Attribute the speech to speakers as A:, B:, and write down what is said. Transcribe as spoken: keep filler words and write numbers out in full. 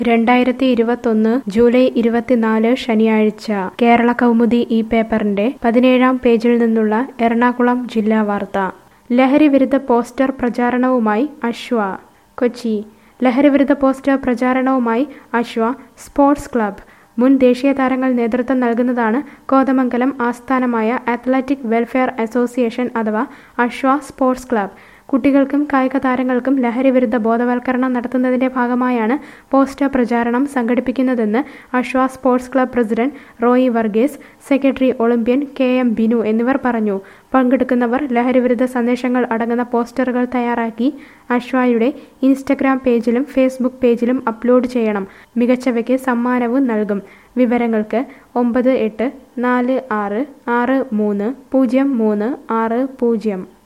A: രണ്ടായിരത്തി ഇരുപത്തൊന്ന് ജൂലൈ ഇരുപത്തിനാല് ശനിയാഴ്ച കേരള കൗമുദി ഈ പേപ്പറിന്റെ പതിനേഴാം പേജിൽ നിന്നുള്ള എറണാകുളം ജില്ലാ വാർത്ത. ലഹരി വിരുദ്ധ പോസ്റ്റർ പ്രചാരണവുമായി അശ്വ. കൊച്ചി. ലഹരിവിരുദ്ധ പോസ്റ്റർ പ്രചാരണവുമായി അശ്വ സ്പോർട്സ് ക്ലബ്ബ്. മുൻ ദേശീയ താരങ്ങൾ നേതൃത്വം നൽകുന്നതാണ് കോതമംഗലം ആസ്ഥാനമായ അത്ലറ്റിക് വെൽഫെയർ അസോസിയേഷൻ അഥവാ അശ്വ സ്പോർട്സ് ക്ലബ്ബ്. കുട്ടികൾക്കും കായിക താരങ്ങൾക്കും ലഹരിവിരുദ്ധ ബോധവൽക്കരണം നടത്തുന്നതിന്റെ ഭാഗമായാണ് പോസ്റ്റർ പ്രചാരണം സംഘടിപ്പിക്കുന്നതെന്ന് Ashwa sports club president Roy Varghese, secretary Olympian K M Binu എന്നിവർ പറഞ്ഞു. പങ്കെടുക്കുന്നവർ ലഹരിവിരുദ്ധ സന്ദേശങ്ങൾ അടങ്ങുന്ന പോസ്റ്ററുകൾ തയ്യാറാക്കി അശ്വയുടെ ഇൻസ്റ്റഗ്രാം പേജിലും ഫേസ്ബുക്ക് പേജിലും അപ്ലോഡ് ചെയ്യണം. മികച്ചവയ്ക്ക് സമ്മാനവും നൽകും. വിവരങ്ങൾക്ക് ഒമ്പത് എട്ട് നാല് ആറ് ആറ് മൂന്ന് പൂജ്യം മൂന്ന് ആറ് പൂജ്യം.